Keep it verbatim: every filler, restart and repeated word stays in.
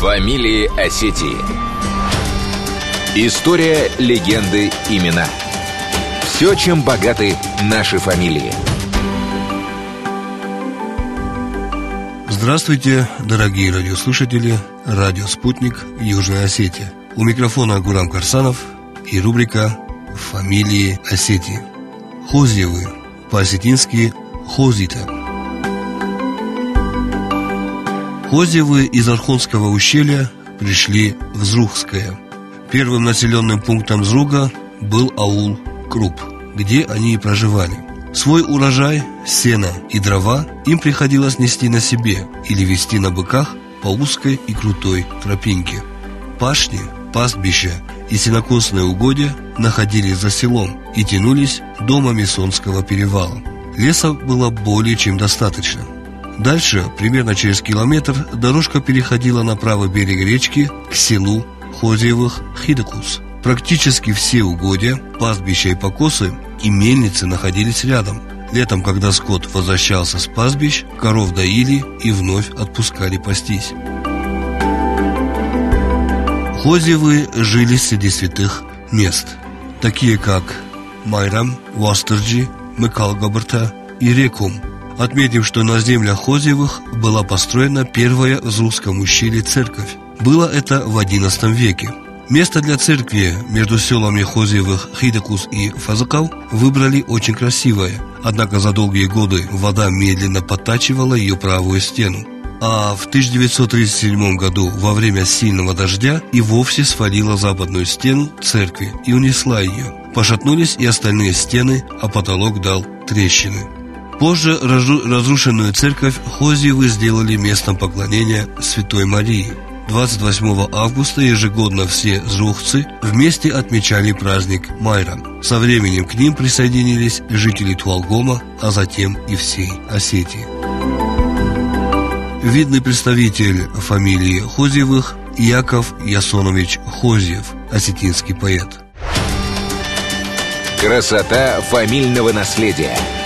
Фамилии Осетии. История, легенды, имена. Все, чем богаты наши фамилии. Здравствуйте, дорогие радиослушатели. Радио «Спутник», Южная Осетия. У микрофона Гурам Карсанов и рубрика «Фамилии Осетии». Хозьевы, по-осетински «Хозита». Хозьевы из Архонского ущелья пришли в Зрухское. Первым населенным пунктом Зруга был аул Круп, где они и проживали. Свой урожай, сено и дрова им приходилось нести на себе или везти на быках по узкой и крутой тропинке. Пашни, пастбища и сенокосные угодья находились за селом и тянулись до Мамисонского перевала. Леса было более чем достаточно. Дальше, примерно через километр, дорожка переходила на правый берег речки к селу Хозьевых Хидекус. Практически все угодья, пастбища и покосы и мельницы находились рядом. Летом, когда скот возвращался с пастбищ, коров доили и вновь отпускали пастись. Хозьевы жили среди святых мест, такие как Майрам, Вастерджи, Мыкалгабарта и Рекум. Отметим, что на землях Хозьевых была построена первая в Зрухском ущелье церковь. Было это в одиннадцатом веке. Место для церкви между селами Хозьевых Хидекус и Фазыкал выбрали очень красивое, однако за долгие годы вода медленно подтачивала ее правую стену. А в тысяча девятьсот тридцать седьмом году во время сильного дождя и вовсе свалила западную стену церкви и унесла ее. Пошатнулись и остальные стены, а потолок дал трещины. Позже разрушенную церковь Хозьевы сделали местом поклонения Святой Марии. двадцать восьмого августа ежегодно все зрухцы вместе отмечали праздник Майрам. Со временем к ним присоединились жители Туалгома, а затем и всей Осетии. Видный представитель фамилии Хозьевых Яков Ясонович Хозьев, осетинский поэт. Красота фамильного наследия.